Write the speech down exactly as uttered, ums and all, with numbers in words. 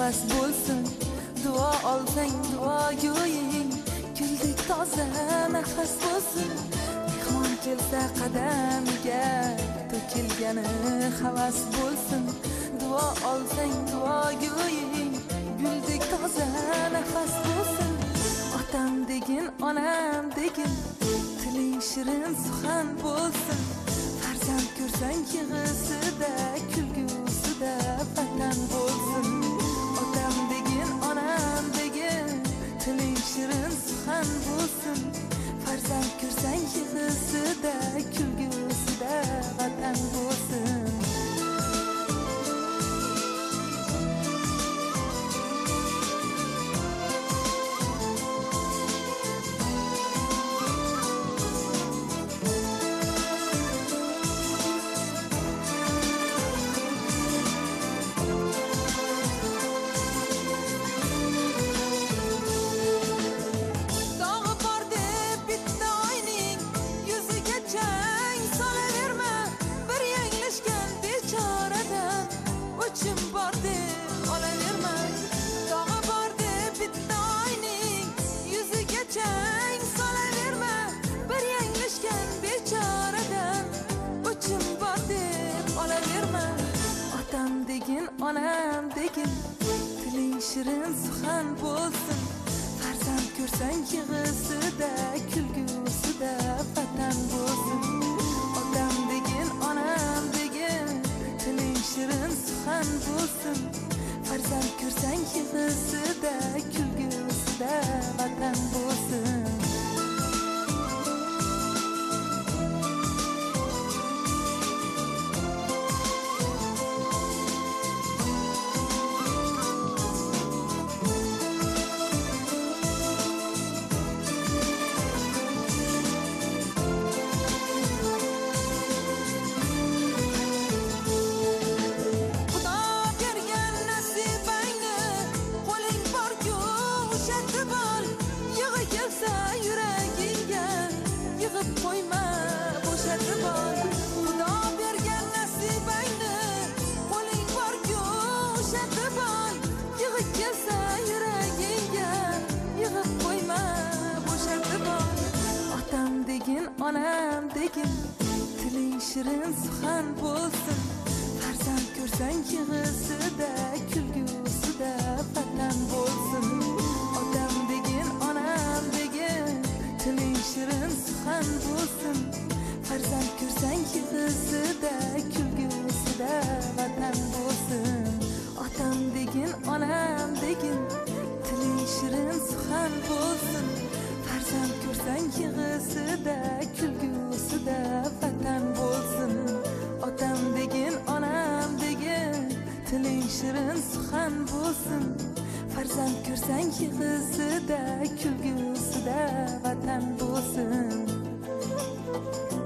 havas bo'lsin. Duo olsang duo go'ying, guldek toza nafas bo'lsin. Mehmon kelsa qadamiga, to'kilgani havas bo'lsin. Duo olsang duo go'ying, guldek toza nafas bo'lsin. Otam degin, onam degin, tiling shirin suxan bo'lsin. Farzand ko'rsang yig'isida, kulgusida vatan bo'lsin. Otam degin, onam degin, tiling shirin suxan bo'lsin. Farzand ko'rsang yig'isida, kulgusida vatan bo'lsin. Onam degin, tiling shirin suxan bo'lsin. Farzand ko'rsang yig'isida, kulgusida vatan bo'lsin. Otam degin, onam degin, tiling shirin suxan bo'lsin. Farzand ko'rsang yig'isida, kulgusida vatan bo'lsin. Onam degin, tiling shirin suxan bo'lsin. Farzand ko'rsang yig'isida, kulgusida vatan bo'lsin. Otam degin, onam degin, tiling shirin suxan bo'lsin. Farzand ko'rsang yig'isida, kulgusida vatan bo'lsin. Otam degin, onam degin, tiling shirin suxan bo'lsin. Farzand ko'rsang yig'isida, kulgusida vatan bo'lsin. Otam degin, onam degin, tiling shirin suxan bo'lsin. Farzand ko'rsang yig'isida, kulgusida vatan bo'lsin.